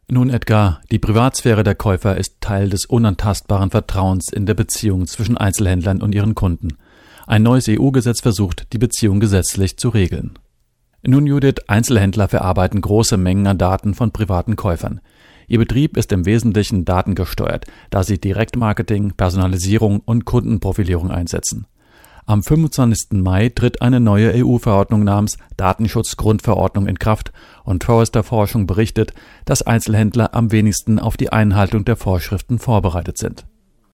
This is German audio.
Nun, Edgar, die Privatsphäre der Käufer ist Teil des unantastbaren Vertrauens in der Beziehung zwischen Einzelhändlern und ihren Kunden. Ein neues EU-Gesetz versucht, die Beziehung gesetzlich zu regeln. Nun, Judith, Einzelhändler verarbeiten große Mengen an Daten von privaten Käufern. Ihr Betrieb ist im Wesentlichen datengesteuert, da sie Direktmarketing, Personalisierung und Kundenprofilierung einsetzen. Am 25. Mai tritt eine neue EU-Verordnung namens Datenschutzgrundverordnung in Kraft und Forrester Forschung berichtet, dass Einzelhändler am wenigsten auf die Einhaltung der Vorschriften vorbereitet sind.